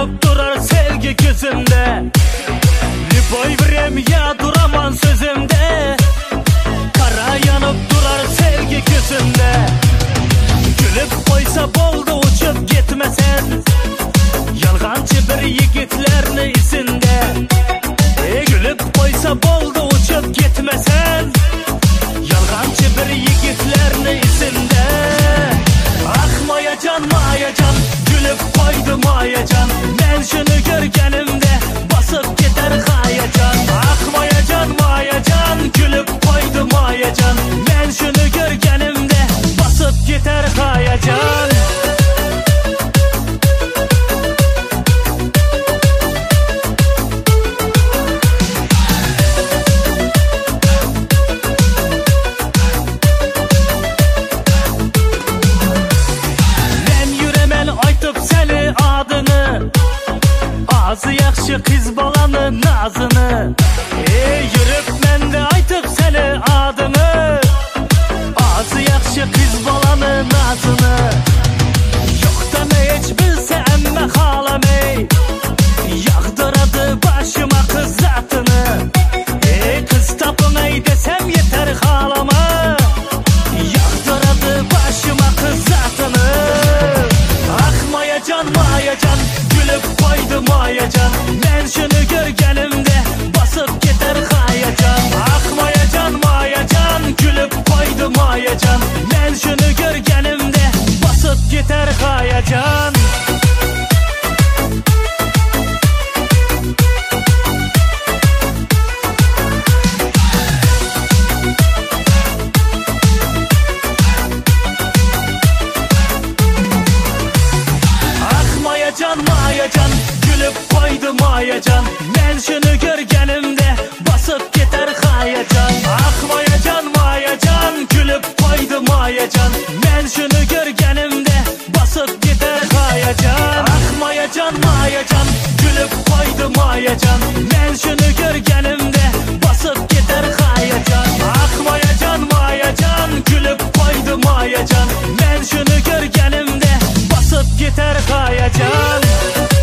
yanıp durar sevgi gözümde. Boy verem ya duraman sözümde. Kara yanıp durar sevgi gözümde. Gülüp koysa boldu uçup gitmesen. Yalgancı bir yigitlerini izinde. Gülüp koysa boldu uçup gitmesen. Yalgancı bir yigitlerini izinde. Ah mayacan mayacan, gülüp koydu mayacan. Ben şunu görgenimde basıp gider hayacan. Ah mayacan mayacan, gülüp koydu mayacan. Ben şunu görgenimde basıp gider hayacan. Ağzı yaxşı kız balanın nazını. Yürüp men de aytıp seni adını. Ağzı yaxşı kız balanın nazını. Yoktan hiç bilse emme halamey. Yağdıradı başıma kız zatını. Kız tapın ey desem yeter halama. Yağdıradı başıma kız zatını. Ah mayacan mayacan, gülüp koydu mayacan. Ben şunu görgenimde basıp gider hayacan. Ah mayacan mayacan, gülüp koydu mayacan. Ben şunu görgenimde basıp gider hayacan. Mayacan, gülüp koydu mayacan. Ben şunu görgenimde basıp gider hayacan. Ah mayacan mayacan, gülüp koydu mayacan. Ben şunu görgenimde basıp gider hayacan. Ah mayacan mayacan, gülüp koydu mayacan. Ben şunu görgenimde basıp gider hayacan. Ah mayacan mayacan, gülüp koydu mayacan. Ben şunu görgenimde basıp gider hayacan.